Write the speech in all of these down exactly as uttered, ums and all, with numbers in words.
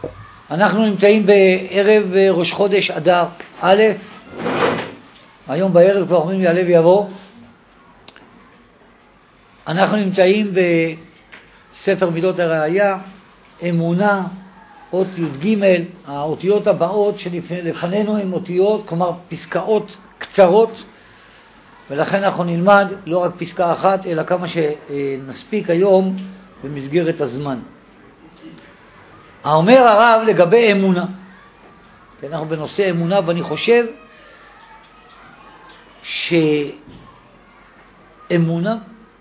אנחנו נמצאים בערב ראש חודש אדר א', היום בערב כבר אומרים יעלה ויבוא. אנחנו נמצאים בספר מידות הראייה, אמונה, אות י"ג. האותיות הבאות שלפנינו הן אותיות, כלומר פסקאות קצרות, ולכן אנחנו נלמד לא רק פסקה אחת, אלא כמה שנספיק היום במסגרת הזמן. אומר הרב לגבי אמונה, אנחנו בנושא אמונה, ואני חושב שאמונה,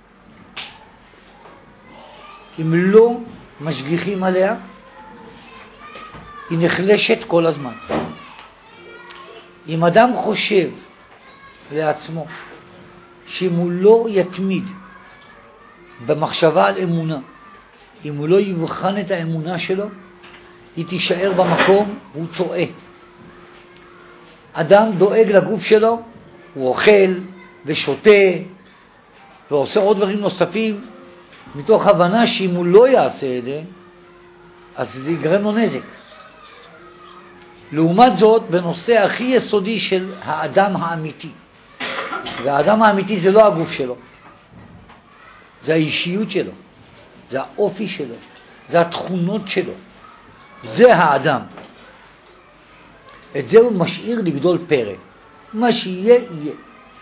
אם לא משגיחים עליה, היא נחלשת כל הזמן. אם אדם חושב לעצמו שאם הוא לא יתמיד במחשבה על אמונה, אם הוא לא יבחן את האמונה שלו, היא תישאר במקום, הוא טועה. אדם דואג לגוף שלו, הוא אוכל ושותה ועושה עוד דברים נוספים, מתוך הבנה שאם הוא לא יעשה את זה, אז זה יגרם לו נזק. לעומת זאת, בנושא הכי יסודי של האדם האמיתי, והאדם האמיתי זה לא הגוף שלו, זה האישיות שלו, זה האופי שלו, זה התכונות שלו, זה האדם. את זה הוא משאיר לגדול פרא. מה שיהיה, יהיה.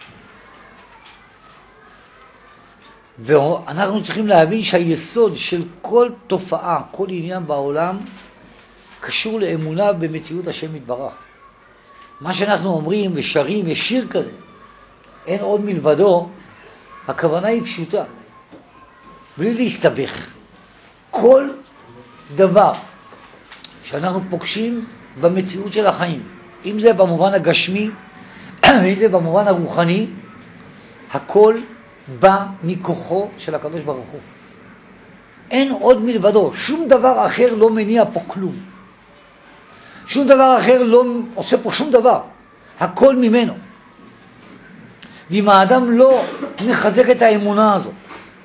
ואנחנו צריכים להבין שהיסוד של כל תופעה, כל עניין בעולם, קשור לאמונה במציאות השם יתברך. מה שאנחנו אומרים ושרים, יש שיר כזה, אין עוד מלבדו, הכוונה היא פשוטה, בלי להסתבך. כל דבר שאנחנו פוגשים במציאות של החיים, אם זה במובן הגשמי, אם זה במובן הרוחני, הכל בא מכוחו של הקדוש ברוך הוא. אין עוד מלבדו, שום דבר אחר לא מניע פה כלום. שום דבר אחר לא עושה פה שום דבר. הכל ממנו. ואם האדם לא מחזק את האמונה הזאת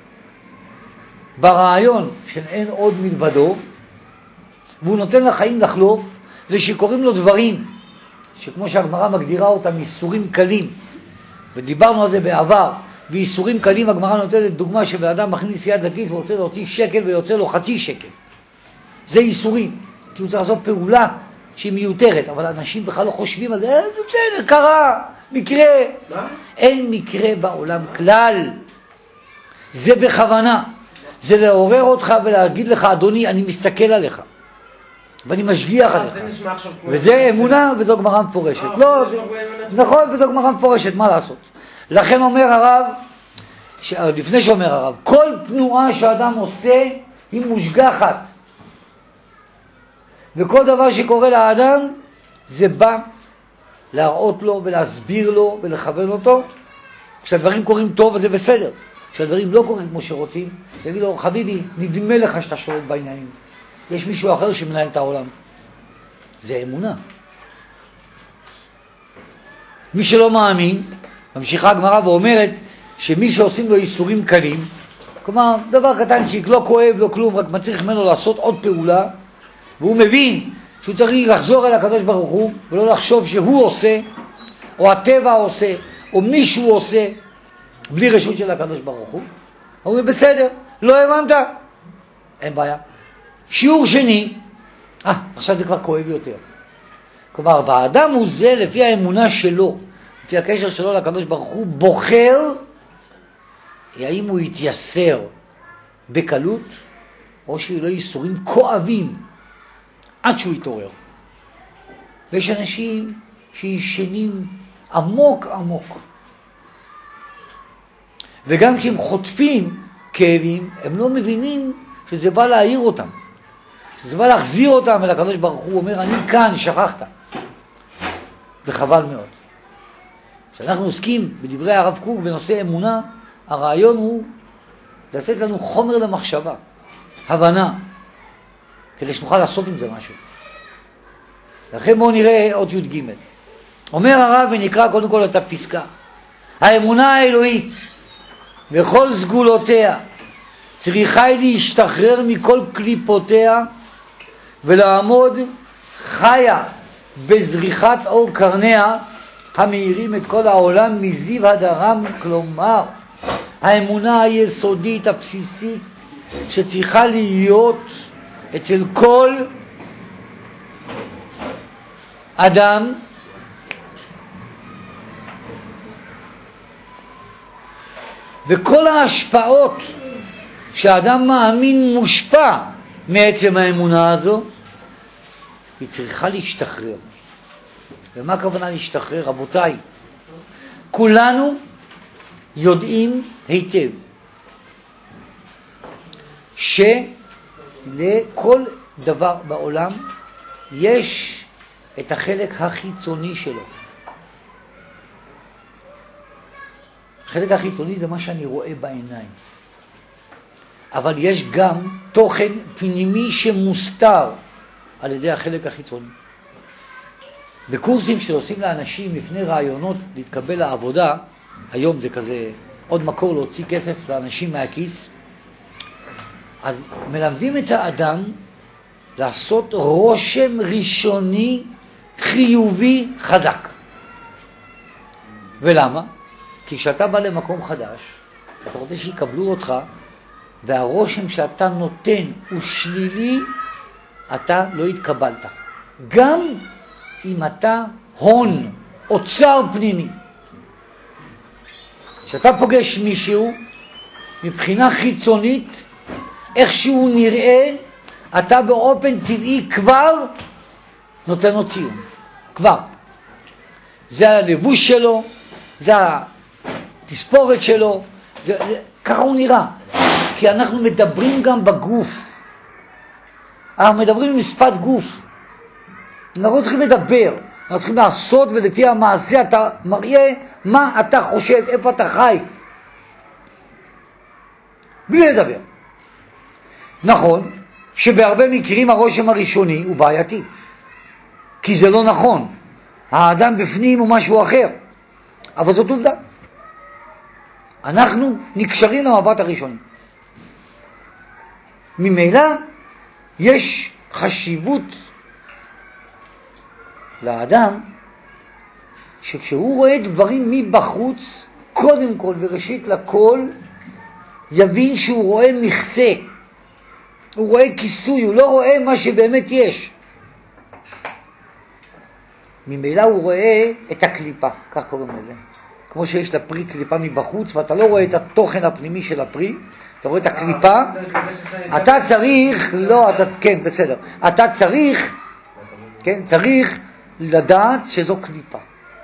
ברעיון של אין עוד מלבדו, והוא נותן לחיים לחלוף, ושקוראים לו דברים שכמו שהגמרא מגדירה אותם איסורים קלים, ודיברנו על זה בעבר, ואיסורים קלים הגמרא נותנת דוגמה שבאדם מכניס יד לכיס ורוצה להוציא שקל ויוצא לו חצי שקל. זה איסורים, כי הוא צריך לעשות פעולה שהיא מיותרת, אבל אנשים בכלל לא חושבים על זה. אה, זה בסדר, קרה, מקרה. מה? אין מקרה בעולם כלל. זה בכוונה. זה לעורר אותך ולהגיד לך, אדוני, אני מסתכל עליך. ואני משגיח עליך. וזה אמונה וזו גמרא מפורשת. לא, נכון, וזו גמרא מפורשת, מה לעשות? לכן אומר הרב, לפני שאומר הרב, כל תנועה שאדם עושה היא מושגחת. וכל דבר שקורה לאדם, זה בא להראות לו ולהסביר לו ולכוון אותו. כשהדברים קורים טוב, אז זה בסדר. כשהדברים לא קורים כמו שרוצים, יגיד לו, חביבי, נדמה לך שאתה שולט בעניינים. יש מישהו אחר שמנהל את העולם. זה אמונה. מי שלא מאמין, ממשיכה הגמרא ואומרת שמי שעושים לו איסורים קלים, כלומר דבר קטנצ'יק, לא כואב, לא כלום, רק מצריך ממנו לעשות עוד פעולה, והוא מבין שהוא צריך לחזור אל הקדוש ברוך הוא, ולא לחשוב שהוא עושה, או הטבע עושה, או מישהו עושה, בלי רשות של הקדוש ברוך הוא. הוא אומר, בסדר, לא הבנת? אין בעיה. שיעור שני, אה, עכשיו זה כבר כואב יותר. כלומר, באדם הוא זה, לפי האמונה שלו, לפי הקשר שלו לקדוש ברוך הוא, בוחר, האם הוא יתייסר בקלות, או שיהיו לו ייסורים כואבים, עד שהוא יתעורר. ויש אנשים שישנים עמוק עמוק. וגם כשהם חוטפים כאבים, הם לא מבינים שזה בא להעיר אותם. שזה בא להחזיר אותם אל הקדוש ברוך הוא, אומר, אני כאן, שכחת. וחבל מאוד. כשאנחנו עוסקים בדברי הרב קוק בנושא אמונה, הרעיון הוא לתת לנו חומר למחשבה, הבנה, כדי שנוכל לעשות עם זה משהו. לכן בואו נראה עוד י"ג. אומר הרב ונקרא קודם כל את הפסקה. האמונה האלוהית וכל סגולותיה צריכה להשתחרר מכל קליפותיה ולעמוד חיה בזריחת אור קרניה המאירים את כל העולם מזיו הדרם, כלומר האמונה היסודית הבסיסית שצריכה להיות אצל כל אדם, וכל ההשפעות שהאדם מאמין מושפע מעצם האמונה הזו, היא צריכה להשתחרר. ומה הכוונה להשתחרר? רבותיי, כולנו יודעים היטב שלכל דבר בעולם יש את החלק החיצוני שלו. החלק החיצוני זה מה שאני רואה בעיניים. אבל יש גם תוכן פנימי שמוסתר על ידי החלק החיצוני. בקורסים שעושים לאנשים לפני רעיונות להתקבל לעבודה, היום זה כזה עוד מקור להוציא כסף לאנשים מהכיס, אז מלמדים את האדם לעשות רושם ראשוני חיובי חזק. ולמה? כי כשאתה בא למקום חדש, אתה רוצה שיקבלו אותך, והרושם שאתה נותן הוא שלילי, אתה לא התקבלת. גם אם אתה הון, אוצר פנימי. כשאתה פוגש מישהו, מבחינה חיצונית, איך שהוא נראה, אתה באופן טבעי כבר נותן לו ציון. כבר. זה הלבוש שלו, זה התספורת שלו, זה, זה, ככה הוא נראה. כי אנחנו מדברים גם בגוף. אנחנו מדברים עם שפת גוף. אנחנו צריכים לדבר, אנחנו צריכים לעשות, ולפי המעשה אתה מראה מה אתה חושב, איפה אתה חי. בלי לדבר. נכון שבהרבה מקרים הרושם הראשוני הוא בעייתי. כי זה לא נכון. האדם בפנים הוא משהו אחר. אבל זאת עובדה. אנחנו נקשרים למבט הראשוני. ממילא יש חשיבות לאדם שכשהוא רואה דברים מבחוץ, קודם כל וראשית לכל, יבין שהוא רואה מכסה, הוא רואה כיסוי, הוא לא רואה מה שבאמת יש. ממילא הוא רואה את הקליפה, כך קוראים לזה. כמו שיש לפרי קליפה מבחוץ, ואתה לא רואה את התוכן הפנימי של הפרי, אתה רואה את הקליפה, אתה צריך, לא, אתה, כן, בסדר, אתה צריך, כן, צריך לדעת שזו קליפה.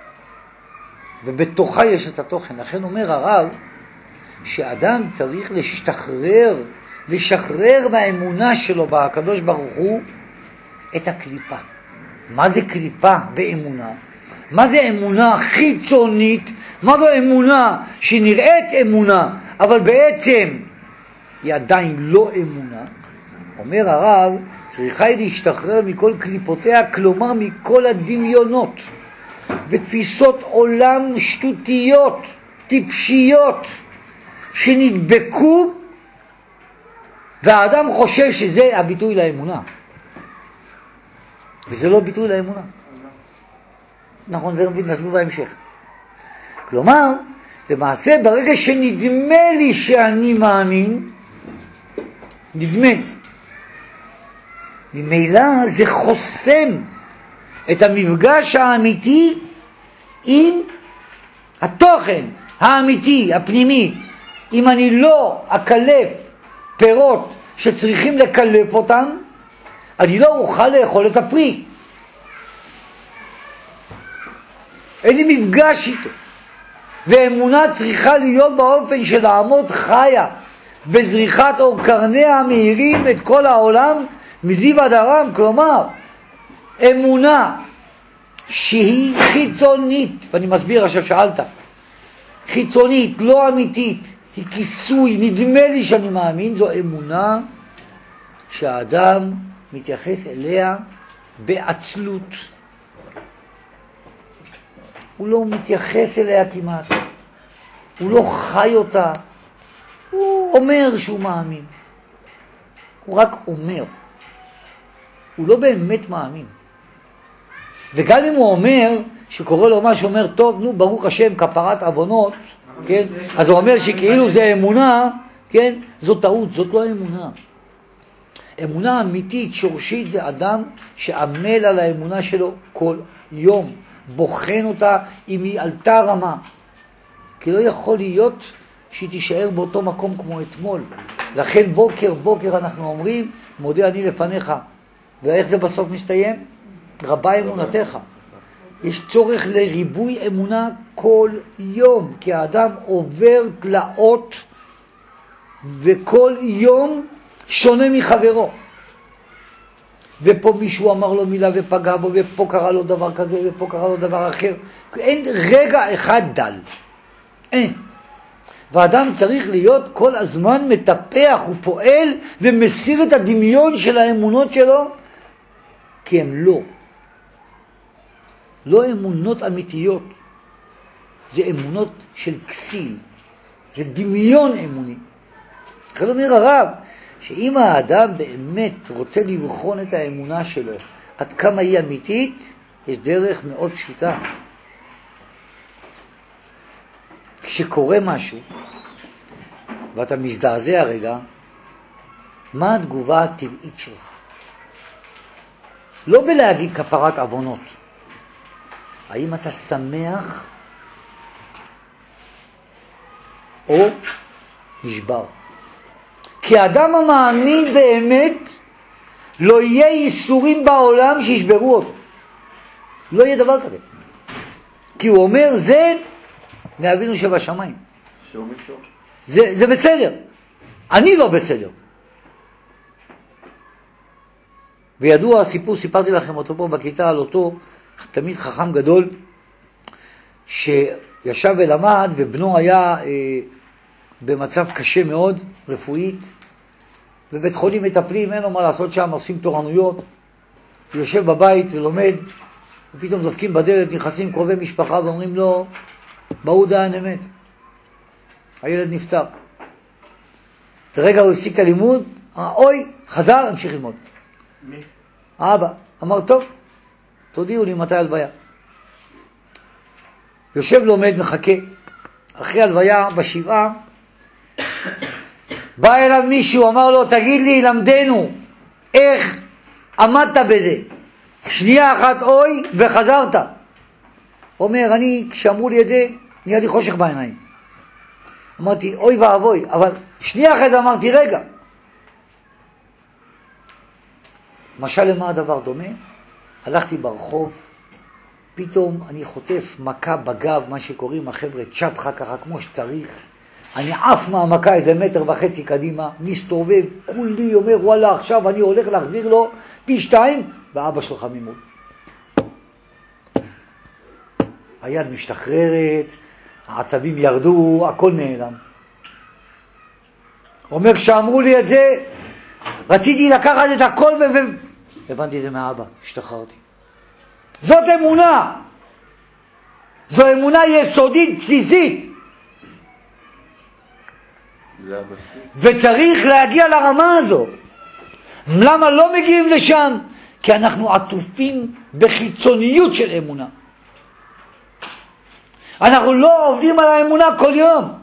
ובתוכה יש את התוכן. לכן אומר הרב, שאדם צריך להשתחרר, לשחרר מהאמונה שלו בקדוש ברוך הוא את הקליפה. מה זה קליפה באמונה? מה זה אמונה חיצונית? מה זו אמונה שנראית אמונה, אבל בעצם היא עדיין לא אמונה? אומר הרב, צריכה היא להשתחרר מכל קליפותיה, כלומר מכל הדמיונות ותפיסות עולם שטותיות, טיפשיות, שנדבקו, והאדם חושב שזה הביטוי לאמונה. וזה לא ביטוי לאמונה. נכון, זה נסביר בהמשך. כלומר, למעשה ברגע שנדמה לי שאני מאמין, נדמה, ממילא זה חוסם את המפגש האמיתי עם התוכן האמיתי, הפנימי. אם אני לא אקלף פירות שצריכים לקלף אותם, אני לא אוכל לאכול את הפרי. אין לי מפגש איתו. ואמונה צריכה להיות באופן של לעמוד חיה בזריחת אור קרניה המאירים את כל העולם מזיו עד ארם. כלומר, אמונה שהיא חיצונית, ואני מסביר עכשיו, שאלת, חיצונית, לא אמיתית, היא כיסוי, נדמה לי שאני מאמין, זו אמונה שהאדם מתייחס אליה בעצלות. הוא לא מתייחס אליה כמעט, הוא לא חי אותה, הוא אומר שהוא מאמין, הוא רק אומר. הוא לא באמת מאמין. וגם אם הוא אומר, שקורא לו מה שאומר, טוב, נו, ברוך השם, כפרת עוונות, כן? אז הוא אומר שכאילו זה אמונה, כן? זאת טעות, זאת לא אמונה. אמונה אמיתית, שורשית, זה אדם שעמל על האמונה שלו כל יום, בוחן אותה אם היא עלתה רמה. כי לא יכול להיות שהיא תישאר באותו מקום כמו אתמול. לכן בוקר בוקר אנחנו אומרים, מודה אני לפניך. ואיך זה בסוף מסתיים? רבה אמונתך. יש צורך לריבוי אמונה כל יום, כי האדם עובר תלאות וכל יום שונה מחברו. ופה מישהו אמר לו מילה ופגע בו, ופה קרה לו דבר כזה, ופה קרה לו דבר אחר. אין רגע אחד דל. אין. והאדם צריך להיות כל הזמן מטפח ופועל ומסיר את הדמיון של האמונות שלו, כי הם לא. לא אמונות אמיתיות. זה אמונות של כסיל. זה דמיון אמוני. לכן אומר הרב, שאם האדם באמת רוצה לבחון את האמונה שלו, עד כמה היא אמיתית, יש דרך מאוד פשוטה. כשקורה משהו, ואתה מזדעזע רגע, מה התגובה הטבעית שלך? לא בלהגיד כפרת עוונות. האם אתה שמח או נשבר? כי האדם המאמין באמת לא יהיה ייסורים בעולם שישברו אותו. לא יהיה דבר כזה. כי הוא אומר זה מאבינו שבשמיים. זה, זה בסדר. אני לא בסדר. וידוע הסיפור, סיפרתי לכם אותו פה בכיתה על אותו תמיד חכם גדול שישב ולמד ובנו היה אה, במצב קשה מאוד רפואית, בבית חולים מטפלים, אין לו מה לעשות שם, עושים תורנויות, הוא יושב בבית ולומד, ופתאום דופקים בדלת, נכנסים קרובי משפחה ואומרים לו, באו דיין אמת, הילד נפטר. ברגע הוא הפסיק את הלימוד, אוי, חזר, המשיך ללמוד. מי? האבא אמר, טוב, תודיעו לי מתי הלוויה. יושב לומד, מחכה, אחרי הלוויה בשבעה, בא אליו מישהו, אמר לו, תגיד לי, למדנו, איך עמדת בזה? שנייה אחת אוי וחזרת. אומר, אני, כשאמרו לי את זה, נהיה לי חושך בעיניים. אמרתי, אוי ואבוי, אבל שנייה אחת אמרתי, רגע. משל למה הדבר דומה? הלכתי ברחוב, פתאום אני חוטף מכה בגב, מה שקוראים החבר'ה צ'פחה ככה כמו שצריך. אני עף מהמכה איזה מטר וחצי קדימה, מסתובב, כולי אומר, וואלה, עכשיו אני הולך להחזיר לו פי שתיים, ואבא שלך ממול. היד משתחררת, העצבים ירדו, הכל נעלם. אומר, כשאמרו לי את זה, רציתי לקחת את הכל ו... הבנתי זה מהאבא, השתחררתי. זאת אמונה. זו אמונה יסודית, בסיסית. וצריך להגיע לרמה הזו. למה לא מגיעים לשם? כי אנחנו עטופים בחיצוניות של אמונה. אנחנו לא עובדים על האמונה כל יום.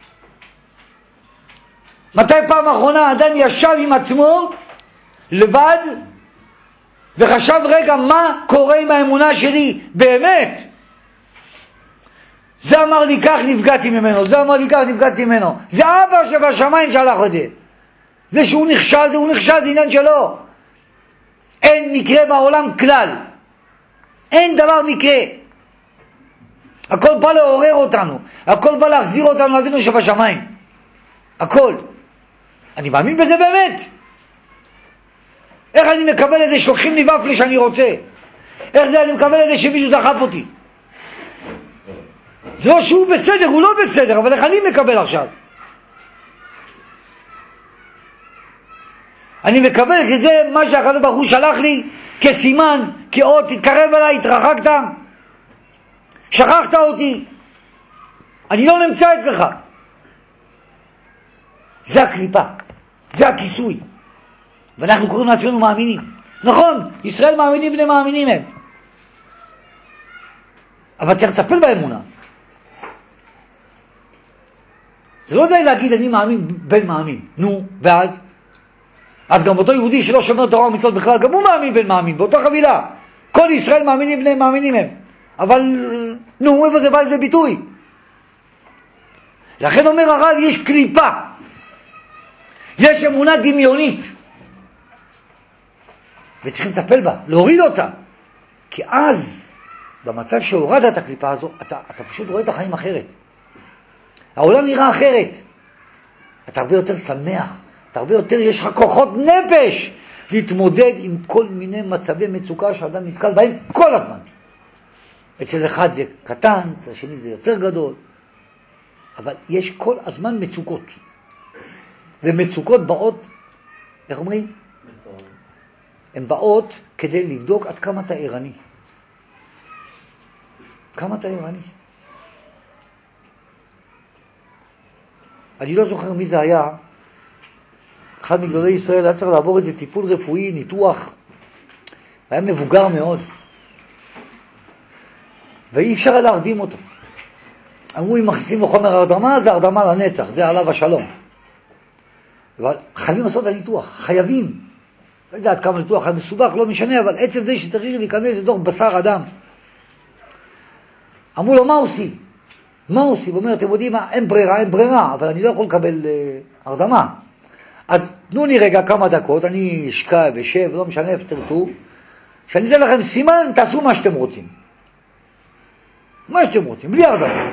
מתי פעם האחרונה אדם ישב עם עצמו לבד וחשב רגע מה קורה עם האמונה שלי באמת? זה אמר לי כך נפגעתי ממנו, זה אמר לי כך נפגעתי ממנו. זה אבא שבשמיים שלח את זה. זה שהוא נכשל, זה הוא נכשל, זה עניין שלו. אין מקרה בעולם כלל. אין דבר מקרה. הכל בא לעורר אותנו. הכל בא להחזיר אותנו לאבינו שבשמיים. הכל. אני מאמין בזה באמת. איך אני מקבל את זה שלוקחים לי ופלי שאני רוצה? איך זה אני מקבל את זה שמישהו דחף אותי? זה לא שהוא בסדר, הוא לא בסדר, אבל איך אני מקבל עכשיו? אני מקבל שזה מה שהקדוש ברוך הוא שלח לי כסימן, כאות, תתקרב אליי, התרחקת, שכחת אותי, אני לא נמצא אצלך. זה הקליפה, זה הכיסוי. ואנחנו קוראים לעצמנו מאמינים. נכון, ישראל מאמינים בני מאמינים הם. אבל צריך לטפל באמונה. זה לא די להגיד אני מאמין בן מאמין. נו, ואז? אז גם אותו יהודי שלא שומר תורה ומצוות בכלל, גם הוא מאמין בן מאמין, באותה חבילה. כל ישראל מאמינים בני מאמינים הם. אבל, נו, איפה זה בא לזה ביטוי? לכן אומר הרב, יש קליפה. יש אמונה דמיונית. וצריכים לטפל בה, להוריד אותה. כי אז, במצב שהורדת את הקליפה הזו, אתה, אתה פשוט רואה את החיים אחרת. העולם נראה אחרת. אתה הרבה יותר שמח, אתה הרבה יותר, יש לך כוחות נפש להתמודד עם כל מיני מצבי מצוקה שאדם נתקל בהם כל הזמן. אצל אחד זה קטן, אצל השני זה יותר גדול, אבל יש כל הזמן מצוקות. ומצוקות באות, איך אומרים? הן באות כדי לבדוק עד כמה אתה ערני. כמה אתה ערני. אני לא זוכר מי זה היה, אחד מגדולי ישראל היה צריך לעבור איזה טיפול רפואי, ניתוח, היה מבוגר מאוד, ואי אפשר להרדים אותו. אמרו אם מכניסים לו חומר הרדמה, זה הרדמה לנצח, זה עליו השלום. אבל חייבים לעשות את הניתוח, חייבים. לא יודעת כמה ניתוח היה מסובך, לא משנה, אבל עצם זה שצריך להיכנס לתוך בשר אדם. אמרו לו, מה עושים? מה עושים? הוא אומר, אתם יודעים מה, אין ברירה, אין ברירה, אבל אני לא יכול לקבל אה, הרדמה. אז תנו לי רגע כמה דקות, אני אשקע ושב, לא משנה איפה תרצו, שאני אתן לכם סימן, תעשו מה שאתם רוצים. מה שאתם רוצים, בלי הרדמה.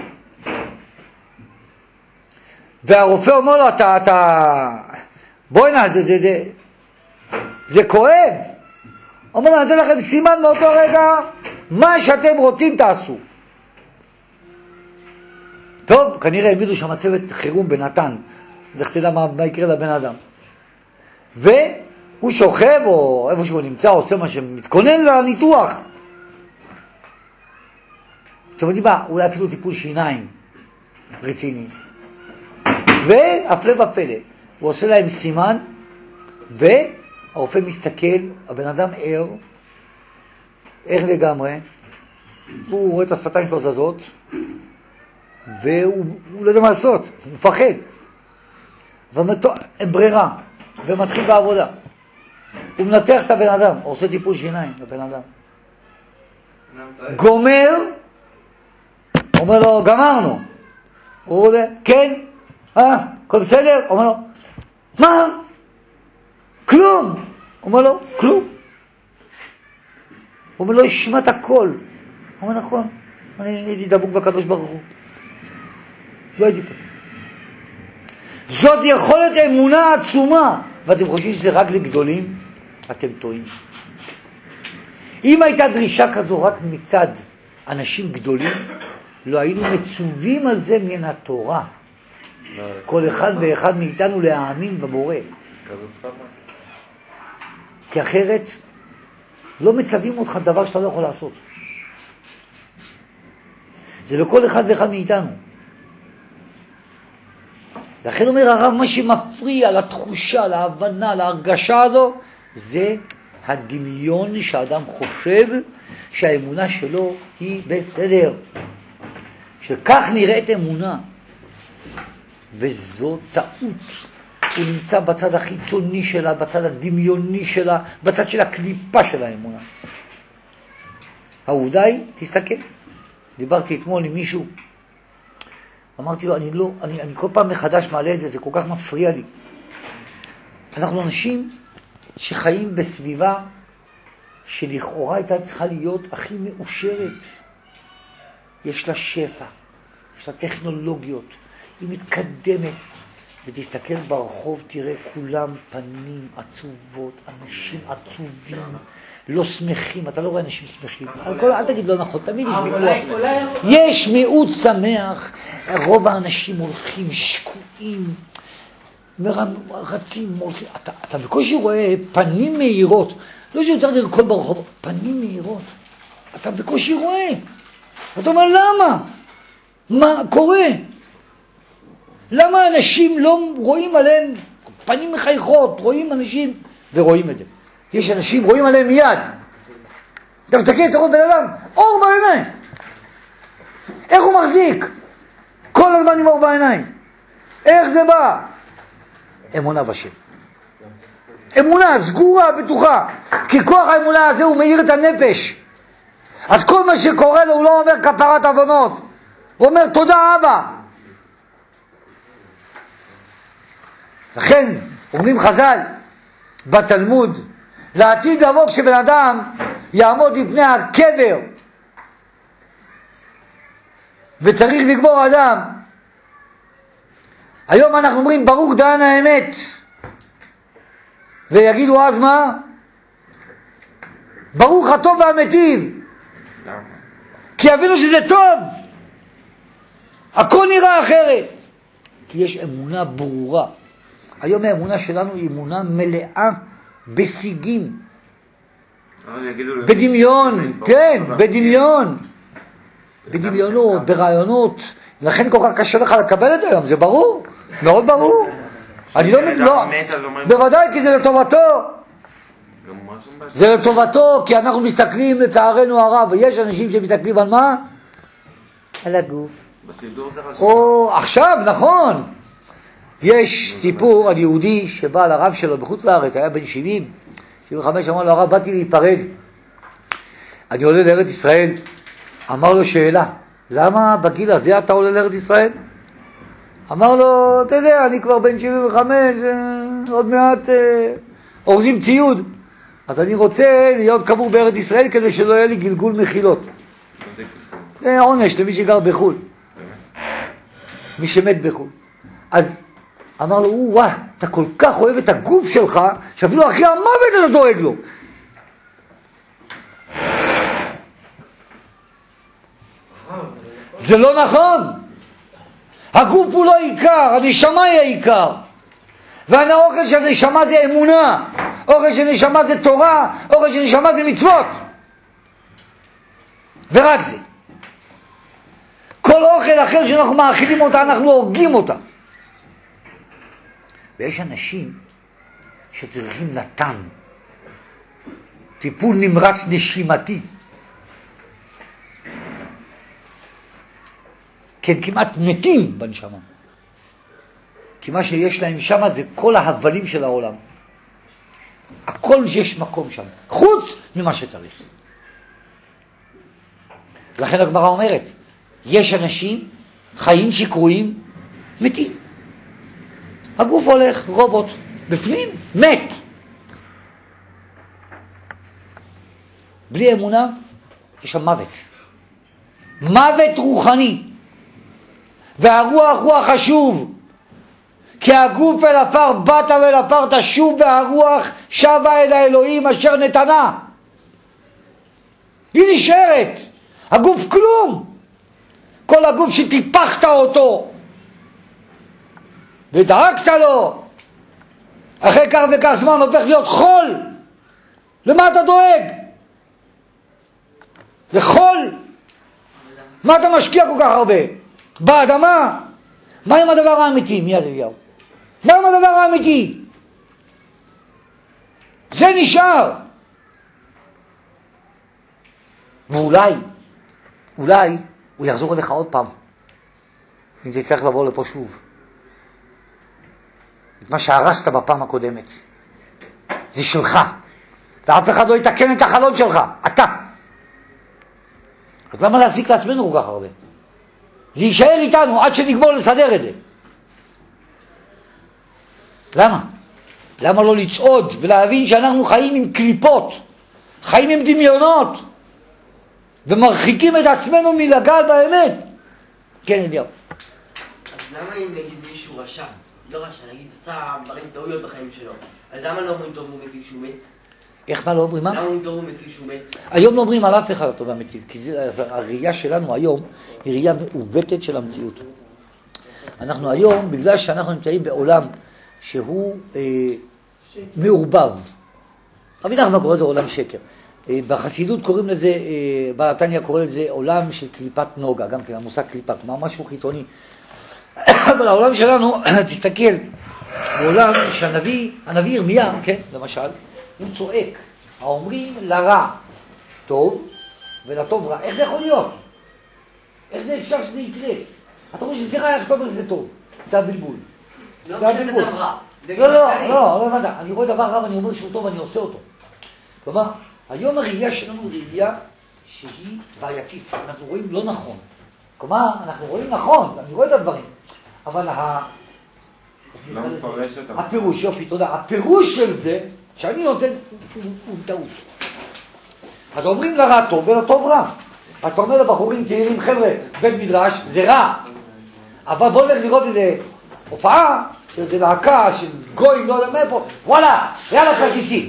והרופא אומר לו, אתה, אתה, בואי נה, זה, זה, זה, זה כואב. אומר לו, אני אתן לכם סימן מאותו רגע, מה שאתם רוצים תעשו. טוב, כנראה העמידו שם צוות חירום בנתן, לך תדע מה, מה יקרה לבן אדם. והוא שוכב, או איפה שהוא נמצא, עושה מה שמתכונן לניתוח. אתם יודעים מה, אולי אפילו טיפול שיניים רציני. והפלא ופלא, הוא עושה להם סימן, והרופא מסתכל, הבן אדם ער, ער לגמרי, הוא רואה את השפתיים שלו זזות, והוא לא יודע מה לעשות, הוא מפחד. אין ברירה, ומתחיל בעבודה. הוא מנתח את הבן אדם, הוא עושה טיפול שיניים לבן אדם. גומר, אומר לו, גמרנו. הוא אומר, כן, אה, כל בסדר? אומר לו, מה? כלום. אומר לו, כלום. הוא אומר לו, ישמע הכל. הוא אומר, נכון, אני הייתי דבוק בקדוש ברוך הוא. לא הייתי פה. זאת יכולת אמונה עצומה, ואתם חושבים שזה רק לגדולים? אתם טועים. אם הייתה דרישה כזו רק מצד אנשים גדולים, לא היינו מצווים על זה מן התורה. כל אחד ואחד מאיתנו להאמין בבורא. כי אחרת לא מצווים אותך דבר שאתה לא יכול לעשות. זה לכל אחד ואחד מאיתנו. לכן אומר הרב, מה שמפריע לתחושה, להבנה, להרגשה הזו, זה הדמיון שהאדם חושב שהאמונה שלו היא בסדר. שכך נראית אמונה. וזו טעות. הוא נמצא בצד החיצוני שלה, בצד הדמיוני שלה, בצד של הקליפה של האמונה. העובדה היא, תסתכל. דיברתי אתמול עם מישהו, אמרתי לו, אני לא, אני, אני כל פעם מחדש מעלה את זה, זה כל כך מפריע לי. אנחנו אנשים שחיים בסביבה שלכאורה הייתה צריכה להיות הכי מאושרת. יש לה שפע, יש לה טכנולוגיות, היא מתקדמת. ותסתכל ברחוב, תראה כולם פנים עצובות, אנשים עצובים, לא שמחים. אתה לא רואה אנשים שמחים. כל, אל תגיד לא נכון, תמיד יש ויכוח. יש מיעוט שמח, רוב האנשים הולכים שקועים, רצים, הולכים. אתה, אתה בקושי רואה פנים מהירות, לא שצריך לרקוד ברחוב, פנים מהירות. אתה בקושי רואה. אתה אומר, למה? מה קורה? למה אנשים לא רואים עליהם פנים מחייכות, רואים אנשים ורואים את זה. יש אנשים, רואים עליהם מיד. אתה מסתכל, אתה רואה בן אדם, אור בעיניים. איך הוא מחזיק? כל הזמן עם אור בעיניים. איך זה בא? אמונה בשם. אמונה סגורה, בטוחה. כי כוח האמונה הזה הוא מאיר את הנפש. אז כל מה שקורה לו הוא לא אומר כפרת עוונות. הוא אומר תודה אבא. לכן אומרים חז"ל בתלמוד, לעתיד לבוא כשבן אדם יעמוד לפני הקבר וצריך לקבור אדם, היום אנחנו אומרים ברוך דיין האמת, ויגידו אז מה? ברוך הטוב והמיטיב. כי יבינו שזה טוב, הכל נראה אחרת, כי יש אמונה ברורה. היום האמונה שלנו היא אמונה מלאה בשיגים, בדמיון, כן, בדמיון, בדמיונות, ברעיונות. לכן כל כך קשה לך לקבל את היום, זה ברור, מאוד ברור. אני לא, לא, בוודאי, כי זה לטובתו, זה לטובתו, כי אנחנו מסתכלים לצערנו הרב, ויש אנשים שמסתכלים על מה? על הגוף. או עכשיו, נכון, יש סיפור על יהודי שבא לרב שלו בחוץ לארץ, היה בן שבעים, שבעים וחמש, אמר לו הרב, באתי להיפרד, אני עולה לארץ ישראל. אמר לו שאלה, למה בגיל הזה אתה עולה לארץ ישראל? אמר לו, אתה יודע, אני כבר בן שבעים וחמש, עוד מעט אה, אורזים ציוד, אז אני רוצה להיות קבור בארץ ישראל כדי שלא יהיה לי גלגול מחילות. זה עונש למי שגר בחול, מי שמת בחול. אז אמר לו, וואו, אתה כל כך אוהב את הגוף שלך, שאפילו אחרי המוות אתה דואג לו. זה לא נכון. הגוף הוא לא עיקר, הנשמה היא העיקר. והאוכל של הנשמה זה אמונה, אוכל של נשמה זה תורה, אוכל של נשמה זה מצוות. ורק זה. כל אוכל אחר שאנחנו מאכילים אותה, אנחנו הורגים אותה. ויש אנשים שצריכים נתן, טיפול נמרץ נשימתי. כן, כמעט מתים בנשמה. כי מה שיש להם שם זה כל ההבלים של העולם. הכל יש מקום שם, חוץ ממה שצריך. לכן הגמרא אומרת, יש אנשים חיים שקרויים, מתים. הגוף הולך, רובוט, בפנים, מת. בלי אמונה, יש שם מוות. מוות רוחני. והרוח הוא החשוב. כי הגוף אל עפר באת ואל עפר תשוב, והרוח שבה אל האלוהים אשר נתנה. היא נשארת. הגוף כלום. כל הגוף שטיפחת אותו ודאגת לו, אחרי כך וכך זמן הופך להיות חול. למה אתה דואג? לחול? מה אתה משקיע כל כך הרבה? באדמה? מה עם הדבר האמיתי? מיד אליהו. מה עם הדבר האמיתי? זה נשאר. ואולי, אולי הוא יחזור אליך עוד פעם, אם זה צריך לבוא לפה שוב. את מה שהרסת בפעם הקודמת זה שלך, ואף אחד לא יתקן את החלון שלך, אתה. אז למה להזיק לעצמנו כל כך הרבה? זה יישאר איתנו עד שנגמור לסדר את זה. למה? למה לא לצעוד ולהבין שאנחנו חיים עם קליפות, חיים עם דמיונות, ומרחיקים את עצמנו מלגעת באמת? כן, אליהו. אז למה אם נגיד מישהו רשע, לא רשע, נגיד עשה דברים טעויות בחיים שלו, אז למה לא אומרים טוב ומטיב שהוא מת? איך מה לא אומרים? מה? למה אומרים טוב ומטיב שהוא מת? היום לא אומרים על אף אחד טוב ומטיב, כי זה, הראייה שלנו היום היא ראייה מעוותת של המציאות. אנחנו היום, בגלל שאנחנו נמצאים בעולם שהוא אה, מעורבב, רבי נחמן קורא לזה עולם שקר. אה, בחסידות קוראים לזה, אה, בעל התניא קורא לזה עולם של קליפת נוגה, גם כן המושג קליפה, כלומר משהו חיצוני. אבל העולם שלנו, תסתכל, בעולם שהנביא, הנביא ירמיה, כן, למשל, הוא צועק. האומרים לרע טוב ולטוב רע. איך זה יכול להיות? איך זה אפשר שזה יקרה? אתה רואה שזה רע, איך אתה אומר שזה טוב? זה הבלבול. לא זה הבלבול. רע. לא, לא, לא, לא הבנת. אני רואה דבר רע ואני אומר שהוא טוב ואני עושה אותו. כלומר, היום הראייה שלנו היא ראייה שהיא בעייתית. אנחנו רואים לא נכון. כלומר, אנחנו רואים נכון, אני רואה את הדברים. אבל ה... לא מפרש אותם. הפירוש, יופי, תודה. הפירוש של זה, שאני נותן, הוא, הוא טעות. אז אומרים לרע טוב ולטוב רע. אז אתה אומר לבחורים צעירים, חבר'ה, בית מדרש, זה רע. אבל בואו נלך לראות איזה הופעה, שזה להקה של גויים, לא יודע מאיפה, וואלה, יאללה כרטיסים.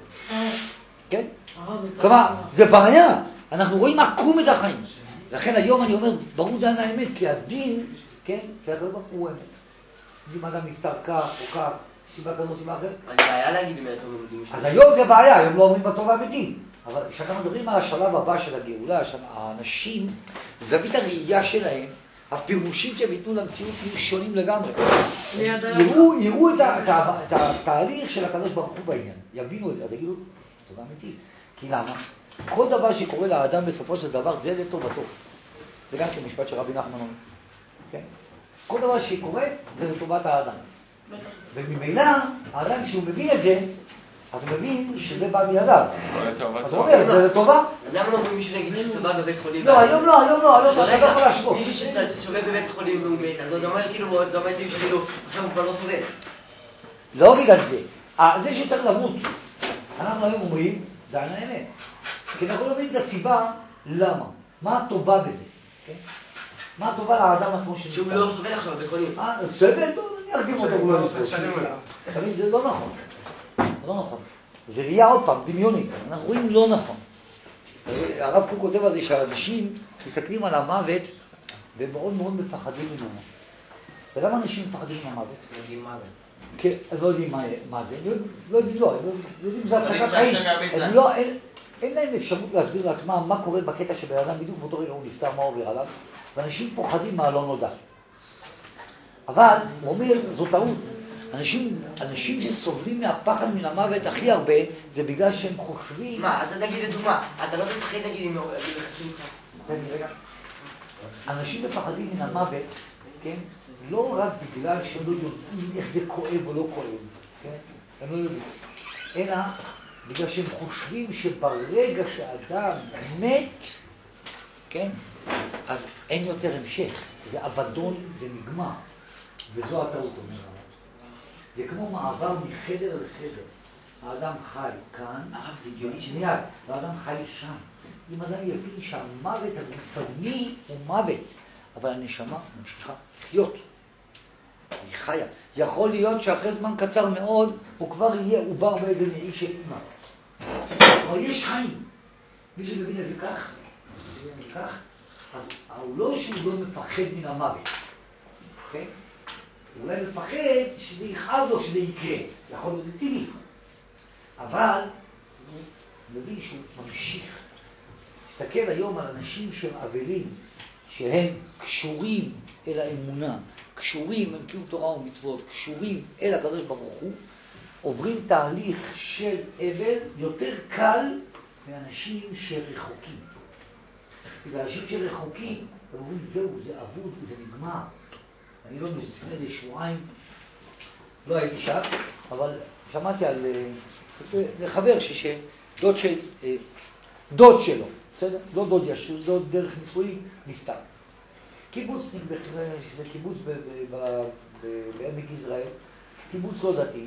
כן? כלומר, זה בעיה. אנחנו רואים עקום את החיים. לכן היום אני אומר, ברור זה האמת, כי הדין, כן, הוא אמת. אם אדם נפטר כך או כך, סיבה כזאת, סיבה אחרת. אני בעיה להגיד אם אתם לומדים משהו. אז היום זה בעיה, היום לא אומרים בטוב והאמיתי. אבל כשאנחנו מדברים על השלב הבא של הגאולה, האנשים, זווית הראייה שלהם, הפירושים שהם ייתנו למציאות יהיו שונים לגמרי. יראו, יראו את, ה, את, ה, את התהליך של הקדוש ברוך הוא בעניין, יבינו את זה, יגידו, טוב אמיתי. כי למה? כל דבר שקורה לאדם בסופו של דבר זה לטובתו. זה גם כמשפט של רבי נחמן אומר. כן? כל דבר שקורה זה לטובת האדם. וממילא, האדם כשהוא מבין את זה, אז הוא מבין שזה בא מידיו. אז הוא אומר, זה לטובה. למה לא אומרים מישהו להגיד שסבל בבית חולים? לא, היום לא, היום לא, היום לא, אתה לא יכול להשוות. מישהו ששובת בבית חולים והוא מת, אז הוא אומר כאילו, הוא אומר כאילו, עכשיו הוא כבר לא סובל. לא בגלל זה. זה שצריך למות. אנחנו היום אומרים, זה על האמת. כי אנחנו לא מבינים את הסיבה, למה? מה הטובה בזה? מה הטובה לאדם עצמו שנשאר? שהוא לא סובל עכשיו בבית חולים. אה, סובל? טוב, אני ארגיב אותו, הוא לא סובל. זה לא נכון. לא נכון. זה ראייה עוד פעם, דמיונית. אנחנו רואים לא נכון. הרב קוק כותב על זה שהאנשים מסתכלים על המוות ומאוד מאוד מפחדים ממנו. ולמה אנשים מפחדים מהמוות? לא יודעים מה זה. כן, הם לא יודעים מה זה. לא יודעים, לא. הם יודעים שזה הפסקת חיים. הם לא, אין להם אפשרות להסביר לעצמם מה קורה בקטע שבן אדם בדיוק באותו רגע הוא נפטר, מה עובר עליו. ואנשים פוחדים מה לא נודע. אבל, הוא אומר, זו טעות. אנשים, אנשים שסובלים מהפחד מן המוות הכי הרבה, זה בגלל שהם חושבים... מה, אז נגיד לדוגמה, אתה לא תתחיל להגיד אם לחצים לך. תן לי רגע. אנשים מפחדים מן המוות, כן? לא רק בגלל שהם לא יודעים איך זה כואב או לא כואב, כן? הם לא יודעים. אלא בגלל שהם חושבים שברגע שאדם מת, כן? אז אין יותר המשך. זה אבדון, זה נגמר. וזו הטעות אומרת. זה כמו מעבר מחדר לחדר. האדם חי כאן, הרב זה הגיוני שמיד, והאדם חי שם. אם אדם יבין שהמוות הגופני הוא מוות, אבל הנשמה ממשיכה לחיות. היא חיה. יכול להיות שאחרי זמן קצר מאוד, הוא כבר יהיה עובר באיזה מעי של אימא. אבל יש חיים. מי שמבין את זה כך, זה כך, אז הוא לא שהוא לא מפחד מן המוות. אוקיי? הוא אולי מפחד שזה יכאב לו, שזה יקרה. יכול להיות זה טבעי. אבל הוא מבין שהוא ממשיך. תסתכל היום על אנשים שהם אבלים, שהם קשורים אל האמונה, קשורים אל קיום תורה ומצוות, קשורים אל הקדוש ברוך הוא, עוברים תהליך של אבל יותר קל מאנשים שרחוקים. כי אנשים שרחוקים, הם אומרים זהו, זה אבוד, זה נגמר. אני לא מזמן איזה שבועיים, לא הייתי שם, אבל שמעתי על חבר שדוד של, דוד שלו, בסדר? לא דוד ישיר, דוד דרך נישואי נפטר. קיבוצניק, זה קיבוץ בעמק יזרעאל, קיבוץ לא דתי.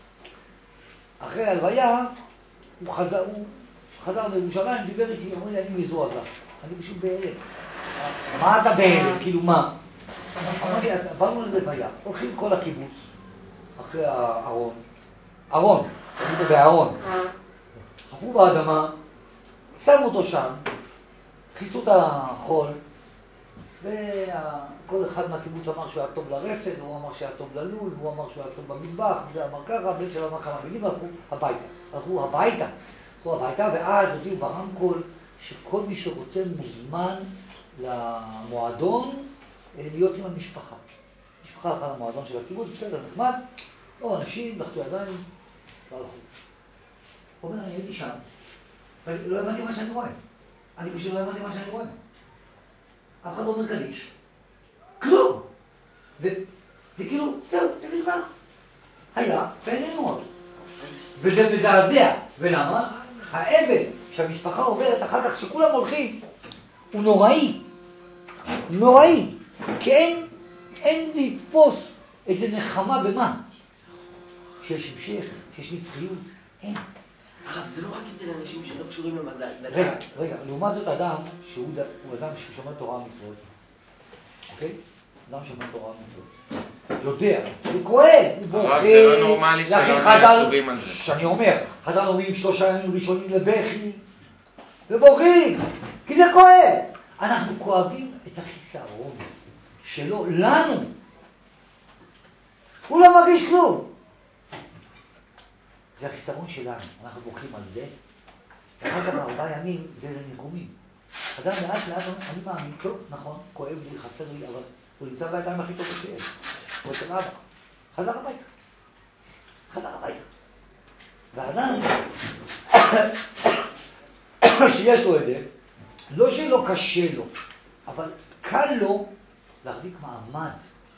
אחרי ההלוויה, הוא חזר, הוא חזר לירושלים, דיבר איתי, אמר לי, אני מזועזע. אני פשוט בהלם. מה אתה בהלם? כאילו מה? אמרתי, באנו ללוויה, הולכים כל הקיבוץ, אחרי הארון, ארון, תגידו בארון, חפרו באדמה, שמו אותו שם, כיסו את החול, וכל אחד מהקיבוץ אמר שהוא היה טוב לרפת, והוא אמר שהיה טוב ללול, והוא אמר שהוא היה טוב במטבח, וזה אמר ככה, הבן שלו אמר כמה מילים, הלכו הביתה, הלכו הביתה, הלכו הביתה, ואז הודיעו ברמקול שכל מי שרוצה מוזמן למועדון, להיות עם המשפחה. משפחה אחת למועדון של הקיבוץ, בסדר, נחמד. או אנשים, לחצו ידיים, והלכו. הוא אומר, אני הייתי שם, ולא הבנתי מה שאני רואה. אני פשוט לא הבנתי מה שאני רואה. אף אחד לא אומר קדיש. כלום. וזה כאילו, זהו, זה נגמר. היה, ואיננו עוד. וזה מזעזע. ולמה? האבל שהמשפחה עוברת אחר כך, שכולם הולכים, הוא נוראי. נוראי. כי אין, אין לתפוס איזה נחמה במה. שיש המשך, שיש נצחיות. אין. הרב, זה לא רק אצל אנשים שלא קשורים למדע. רגע, רגע, לעומת זאת אדם שהוא אדם ששומע תורה ומצוות. אוקיי? אדם ששומע תורה ומצוות. יודע, זה כואב, הוא בוכה. זה לא נורמלי שלא נצטובים על זה. שאני אומר, חז"ל אומרים שלושה ימים ראשונים לבכי, ובוכים, כי זה כואב. אנחנו כואבים את החיסרון שלו, לנו. הוא לא מרגיש כלום. זה החיסרון שלנו, אנחנו בוכים על זה. ואחר כך ארבעה ימים זה לניחומים. אדם לאט לאט אומר, אני מאמין, טוב, נכון, כואב לי, חסר לי, אבל הוא נמצא בידיים הכי טובות שיש. הוא אצל אבא. חזר הביתה. חזר הביתה. ואדם שיש לו את זה, לא שלא קשה לו, אבל קל לו להחזיק מעמד.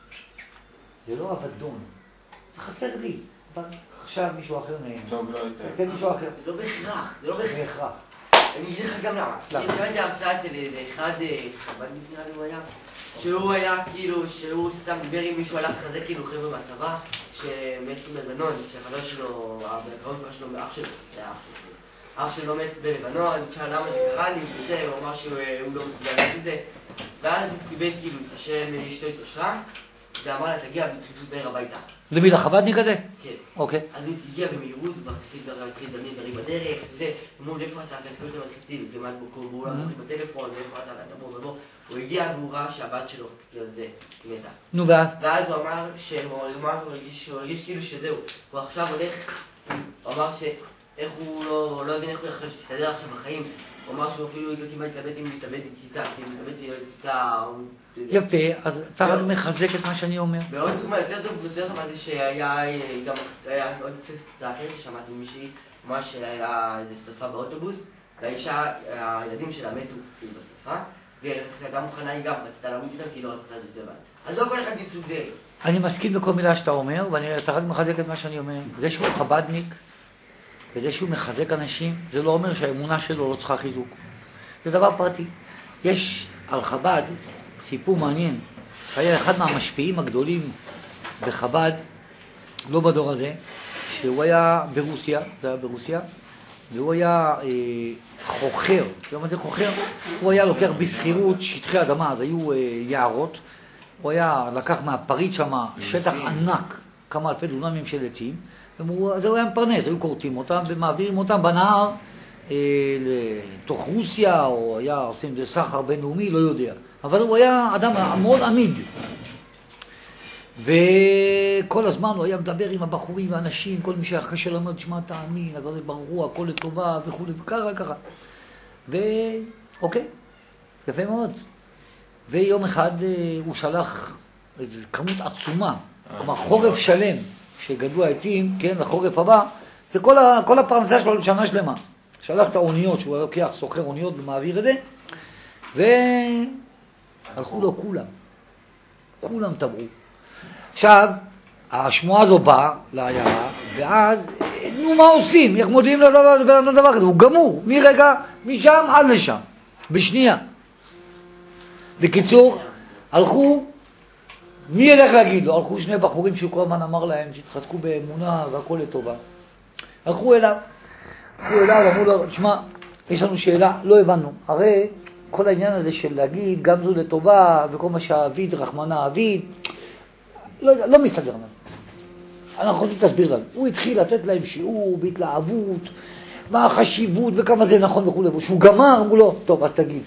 זה לא אבדון. זה חסר לי. אבל עכשיו מישהו אחר נהנה. טוב, לא יותר. זה מישהו אחר. זה לא בהכרח, זה לא בהכרח. אני אגיד לך גם למה. למה? אני שמעתי הרצאה אצל אחד חב"ד נראה לי הוא היה, שהוא היה כאילו, שהוא סתם דיבר עם מישהו, הלך לחזק כאילו חבר'ה מהצבא, שמת בלבנון, שהחבר שלו, הקרוב שלו, אח שלו, זה היה אח שלו. אח שלו מת בלבנון, שאל למה זה קרה לי, וזה, הוא אמר שהוא לא מסוגל עם זה. ואז הוא קיבל כאילו את השם לאשתו התקשרה, ואמר לה תגיע בדחיפות מהר הביתה. זה מילה חב"דניק הזה? כן. אוקיי. אז הוא הגיע במהירות, והתחיל לדמיין דברים בדרך, וזה, אמרו, איפה אתה? אתה תקבל את המלחיצים, כמעט בו, הוא הולך בטלפון, ואיפה אתה? אתה בוא ובוא. הוא הגיע והוא ראה שהבת שלו, כאילו זה, מתה. נו ואז? ואז הוא אמר שהוא הרגיש כאילו שזהו, הוא עכשיו הולך, הוא אמר שאיך הוא לא הבין איך הוא יכול שתסתדר עכשיו בחיים. הוא אמר שהוא אפילו לא כמעט התלבט אם להתאבד עם כיתה, כי הוא מתאבד עם כיתה... יפה, אז אתה רק מחזק את מה שאני אומר. ועוד דוגמה יותר טוב, יותר טוב, זה שהיה גם, היה עוד קצת אחר ששמעתי ממישהי, ממש היה איזו שריפה באוטובוס, והאישה, הילדים שלה מתו כאילו בשריפה, והייתה מוכנה היא גם, רצתה למות איתם, כי לא רצתה את זה לבד. אז לא כל אחד יסוג זה. אני מסכים בכל מילה שאתה אומר, ואתה רק מחזק את מה שאני אומר. זה שהוא חב"דניק, וזה שהוא מחזק אנשים, זה לא אומר שהאמונה שלו לא צריכה חיזוק. זה דבר פרטי. יש על חב"ד סיפור מעניין. היה אחד מהמשפיעים הגדולים בחב"ד, לא בדור הזה, שהוא היה ברוסיה, זה היה ברוסיה, והוא היה אה, חוכר. מה זה חוכר? הוא היה לוקח בסחירות שטחי אדמה, אז היו אה, יערות. הוא היה לקח מהפריט שם שטח ענק, כמה אלפי דונמים של עצים, אז הוא היה מפרנס, היו קורטים אותם ומעבירים אותם בנהר אה, לתוך רוסיה, או היה עושים זה סחר בינלאומי, לא יודע. אבל הוא היה אדם מאוד עמיד. וכל הזמן הוא היה מדבר עם הבחורים והאנשים, כל מי שאחרי שלמד, תשמע, תאמין, הכל זה ברור, הכל לטובה וכו' וככה, ככה. ואוקיי, יפה מאוד. ויום אחד הוא שלח איזו כמות עצומה, כלומר חורף שלם, שגדלו העצים, כן, לחורף הבא, זה כל, ה, כל הפרנסה שלו לשנה שלמה. שלח את האוניות, שהוא לוקח, סוחר אוניות ומעביר את זה, והלכו לו כולם. כולם טבעו. עכשיו, השמועה הזו באה לעיירה, ואז, נו, מה עושים? איך מודיעים לדבר, לדבר כזה? הוא גמור, מרגע, משם עד לשם, בשנייה. בקיצור, הלכו, מי ילך להגיד לו? הלכו שני בחורים שהוא כל הזמן אמר להם שהתחזקו באמונה והכל לטובה. הלכו אליו, הלכו אליו, אמרו לו, תשמע, יש לנו שאלה, לא הבנו. הרי כל העניין הזה של להגיד גם זו לטובה וכל מה שהאביד, רחמנה האביד, לא, לא מסתדר לנו. אנחנו רוצים תסביר לנו. הוא התחיל לתת להם שיעור בהתלהבות, מה החשיבות וכמה זה נכון וכו'. כשהוא גמר, אמרו לו, טוב, אז תגיד.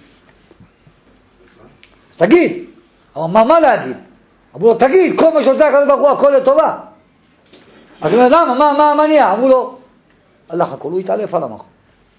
תגיד. אבל מה, מה להגיד? אמרו לו, תגיד, כל מה שעושה הקדוש ברוך הוא, הכל לטובה. אז הוא אומר, למה, מה, מה, מה נהיה? אמרו לו, הלך הכל, הוא התעלף על המקום.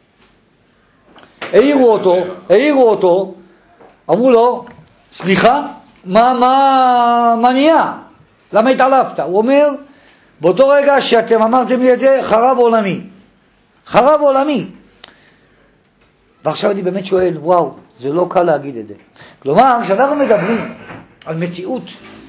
העירו אותו, העירו אותו, אמרו לו, סליחה, מה, מה, מה נהיה? למה התעלפת? הוא אומר, באותו רגע שאתם אמרתם לי את זה, חרב עולמי. חרב עולמי. ועכשיו אני באמת שואל, וואו, זה לא קל להגיד את זה. כלומר, כשאנחנו מדברים על מציאות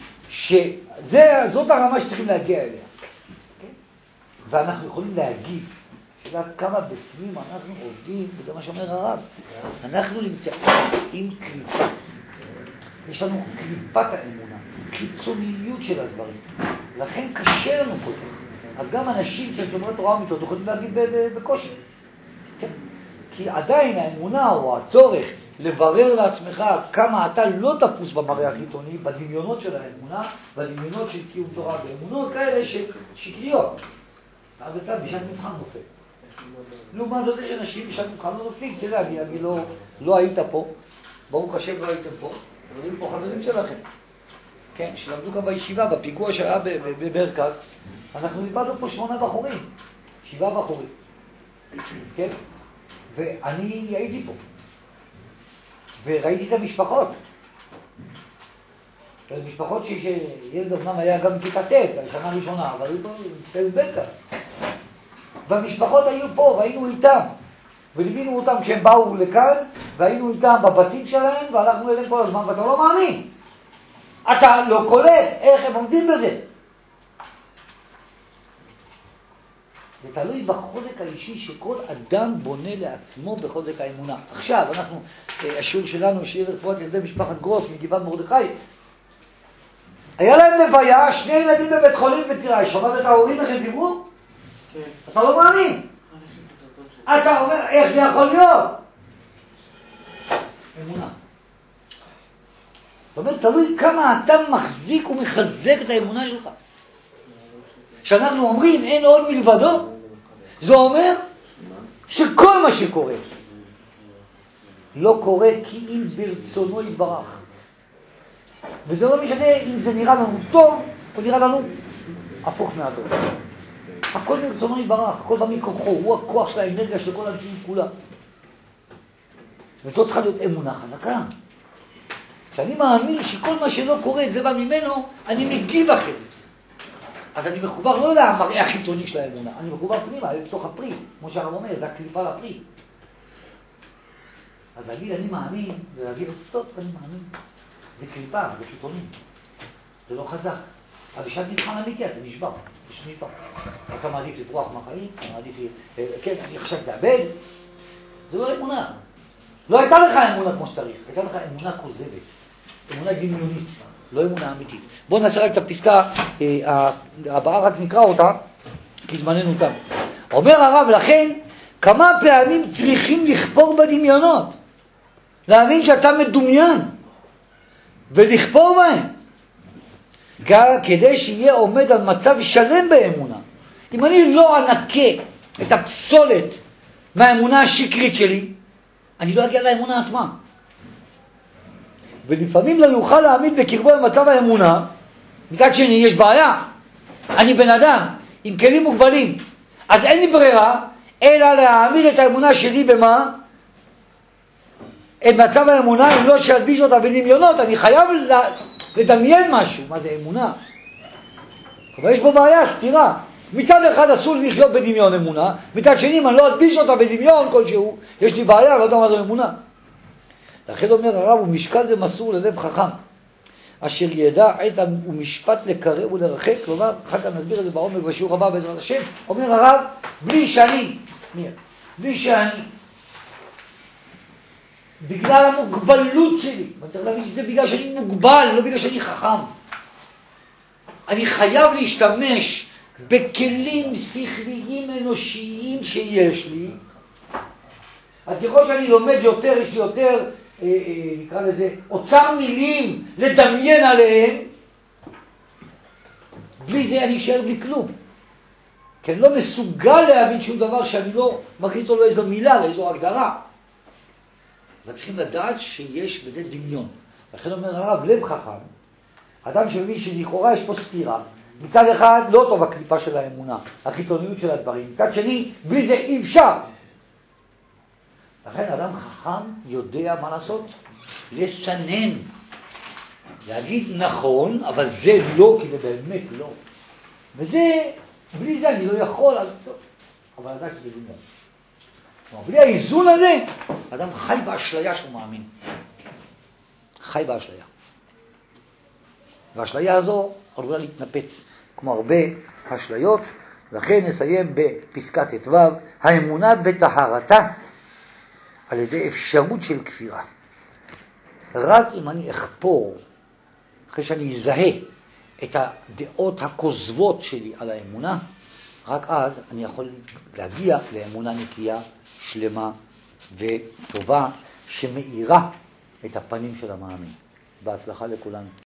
שזאת הרמה שצריכים להגיע אליה, ואנחנו יכולים להגיד, שאלה כמה בפנים אנחנו עובדים, וזה מה שאומר הרב, אנחנו נמצאים עם קליפה. יש לנו קליפת האמונה, קיצוניות של הדברים. לכן קשה לנו כל כך. אז גם אנשים שהם שומרי תורה ומצוות יכולים להגיד בקושי. כן? כי עדיין האמונה או הצורך לברר לעצמך כמה אתה לא תפוס במראה החיתוני, בדמיונות של האמונה, בדמיונות של קיום תורה, באמונות כאלה שקריות. אז אתה בשעת מבחן נופל. לעומת זאת יש אנשים בשעת מבחן לא נופלים. תראה, אני, אני לא, לא היית פה, ברוך השם לא הייתם פה, אבל פה חברים שלכם. כן, שלמדו כאן בישיבה, בפיגוע שהיה במרכז, אנחנו ניבדנו פה שמונה בחורים, שבעה בחורים. כן? ואני הייתי פה, וראיתי את המשפחות. משפחות שילד אמנם היה גם בכיתה ט', השנה הראשונה, אבל היו פה בטח. והמשפחות היו פה, והיינו איתם. וליווינו אותם כשהם באו לכאן, והיינו איתם בבתים שלהם, והלכנו אליהם כל הזמן, ואתה לא מאמין. אתה לא קולט איך הם עומדים בזה. זה תלוי בחוזק האישי שכל אדם בונה לעצמו בחוזק האמונה. עכשיו, אנחנו, השיעור שלנו, שיעור רפואת ילדי משפחת גרוס מגבעת מרדכי, היה להם לוויה, שני ילדים בבית חולים בטירה. שמעת את ההורים איך הם דיברו? כן. אתה לא מאמין. אתה אומר, איך זה יכול להיות? אמונה. זאת אומרת, תלוי כמה אתה מחזיק ומחזק את האמונה שלך. כשאנחנו אומרים אין עוד מלבדו, זה אומר שכל מה שקורה לא קורה כי אם ברצונו יתברך. וזה לא משנה אם זה נראה לנו טוב או נראה לנו הפוך מהטוב. הכל ברצונו יתברך, הכל בא מכוחו, הוא הכוח של האנרגיה של כל המציאות כולה. וזאת צריכה להיות אמונה חזקה. כשאני מאמין שכל מה שלא קורה זה בא ממנו, אני מגיב אחרת. אז אני מחובר לא למראה החיצוני של האמונה, אני מחובר פנימה, לתוך הפרי, כמו שהרב אומר, זה הקליפה לפרי. אז להגיד אני מאמין, ולהגיד טוב, אני מאמין. זה קליפה, זה חיצוני. זה לא חזק. אבל בשעת מבחן אמיתי, אתה נשבר, זה שניפה. אתה מעדיף לברוח מהחיים, אתה מעדיף, כן, אני חושב לאבד. זה לא אמונה. לא הייתה לך אמונה כמו שצריך, הייתה לך אמונה כוזבת, אמונה דמיונית, לא אמונה אמיתית. בואו נעשה רק את הפסקה הבאה, רק נקרא אותה, כי זמננו תם. אומר הרב, לכן, כמה פעמים צריכים לכפור בדמיונות, להבין שאתה מדומיין, ולכפור בהם, כדי שיהיה עומד על מצב שלם באמונה. אם אני לא אנקה את הפסולת מהאמונה השקרית שלי, אני לא אגיע לאמונה עצמה. ולפעמים לא יוכל להעמיד בקרבו במצב האמונה. מצד שני, יש בעיה. אני בן אדם עם כלים מוגבלים, אז אין לי ברירה אלא להעמיד את האמונה שלי במה? את מצב האמונה, אם לא שלביש אותה בדמיונות. אני חייב לדמיין משהו. מה זה אמונה? אבל יש פה בעיה, סתירה. מצד אחד אסור לחיות בדמיון אמונה, מצד שני, אם אני לא אלביש אותה בדמיון כלשהו, יש לי בעיה, לא יודע מה זו אמונה. לכן אומר הרב, ומשקל זה מסור ללב חכם, אשר ידע עת ומשפט לקרב ולרחק. כלומר, אחר כך נסביר את זה בעומק בשיעור הבא בעזרת השם. אומר הרב, בלי שאני, מי? בלי שאני, בגלל המוגבלות שלי, אני צריך להבין שזה בגלל שאני מוגבל, לא בגלל שאני חכם. אני חייב להשתמש בכלים שכליים אנושיים שיש לי. אז ככל שאני לומד יותר, יש לי יותר, אה, אה, נקרא לזה, אוצר מילים לדמיין עליהם. בלי זה אני אשאר בלי כלום. כי אני לא מסוגל להבין שום דבר שאני לא מכניס לו לאיזו מילה, לאיזו הגדרה. אבל צריכים לדעת שיש בזה דמיון. לכן אומר הרב, לב חכם, אדם שמבין שלכאורה יש פה סתירה. מצד אחד לא טוב הקליפה של האמונה, החיתוניות של הדברים. מצד שני, בלי זה אי אפשר. לכן אדם חכם יודע מה לעשות? לסנן. להגיד נכון, אבל זה לא, כי זה באמת לא. וזה, בלי זה אני לא יכול. אז טוב. אבל עדיין שזה דמיון. כלומר, בלי האיזון הזה, אדם חי באשליה שהוא מאמין. חי באשליה. והאשליה הזו עלולה להתנפץ, כמו הרבה אשליות. לכן נסיים בפסקת ט"ו, האמונה בטהרתה על ידי אפשרות של כפירה. רק אם אני אחפור, אחרי שאני אזהה את הדעות הכוזבות שלי על האמונה, רק אז אני יכול להגיע לאמונה נקייה, שלמה וטובה, שמאירה את הפנים של המאמין. בהצלחה לכולנו.